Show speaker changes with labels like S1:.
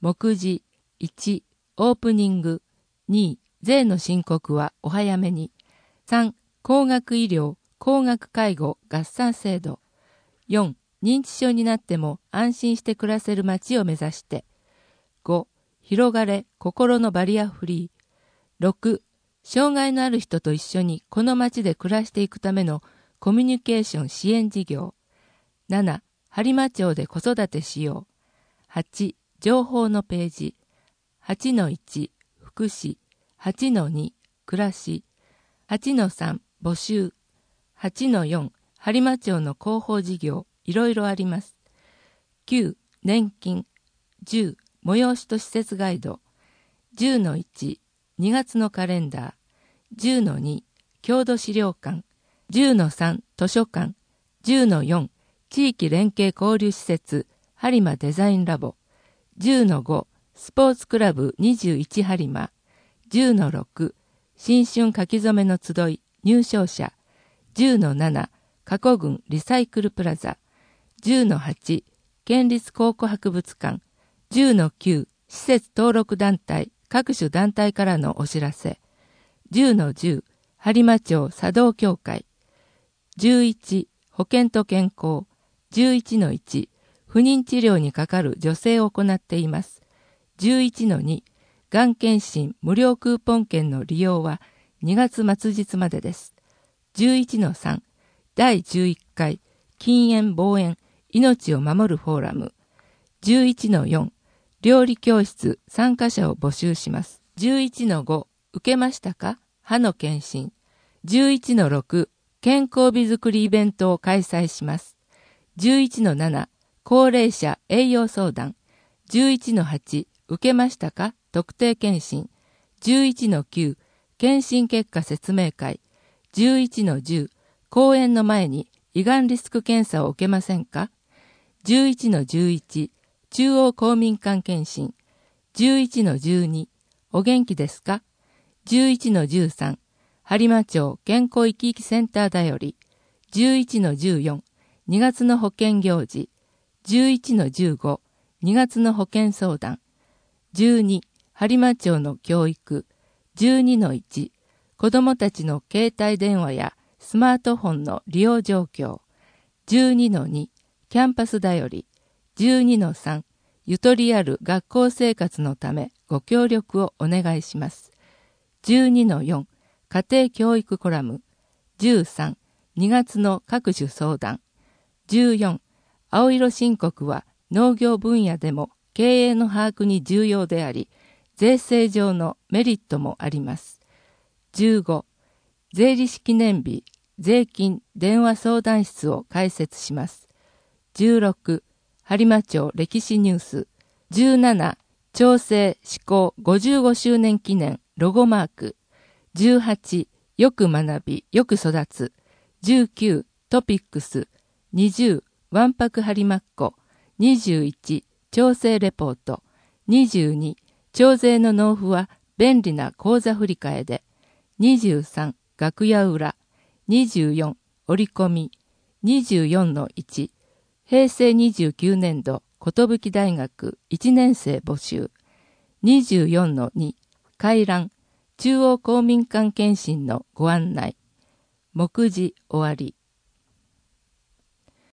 S1: 目次1、オープニング。2、税の申告はお早めに。3、高額医療、高額介護合算制度。4、認知症になっても安心して暮らせる街を目指して。5、広がれ心のバリアフリー。6、障害のある人と一緒にこの街で暮らしていくためのコミュニケーション支援事業。7、播磨町で子育てしよう。8、情報のページ。8-1、福祉。8-2、暮らし。8-3、募集。8-4、播磨町の広報事業、いろいろあります。9、年金。10、催しと施設ガイド。10-1、2月のカレンダー。10-2、郷土資料館。10-3、図書館。10-4、地域連携交流施設、播磨デザインラボ。10-5、スポーツクラブ21播磨。10-6、新春書き初めの集い、入賞者。10-7、加古郡リサイクルプラザ。10-8、県立考古博物館。10-9、施設登録団体、各種団体からのお知らせ。10-10、播磨町茶道協会。11、保健と健康。11-1、不妊治療にかかる助成を行っています。11-2、がん検診無料クーポン券の利用は2月末日までです。11-3、第11回禁煙防煙命を守るフォーラム。11-4、料理教室参加者を募集します。11-5、受けましたか？歯の検診。11-6、健康美づくりイベントを開催します。11-7、高齢者栄養相談。11-8、受けましたか？特定検診。11-9、検診結果説明会。11-10、講演の前に胃がんリスク検査を受けませんか？ 11-11、中央公民館検診。11-12、お元気ですか？ 11-13、播磨町健康生き生きセンターだより。11-14、2月の保健行事。11-15、2月の保健相談。12、播磨町の教育。12-1、子どもたちの携帯電話やスマートフォンの利用状況。12-2、キャンパスだより。12-3、ゆとりある学校生活のためご協力をお願いします。12-4、家庭教育コラム。13、2月の各種相談。14、青色申告は農業分野でも経営の把握に重要であり、税制上のメリットもあります。15、税理士記念日、税金電話相談室を開設します。16、播磨町歴史ニュース。17、町政施行55周年記念ロゴマーク。18、よく学び、よく育つ。19、トピックス。20、わんぱく播磨っ子。21、町政レポート。22、町税の納付は便利な口座振替で。23、楽屋裏。24、折り込み。24-1、平成29年度寿大学1年生募集。24-2、回覧。中央公民館検診のご案内。目次終わり。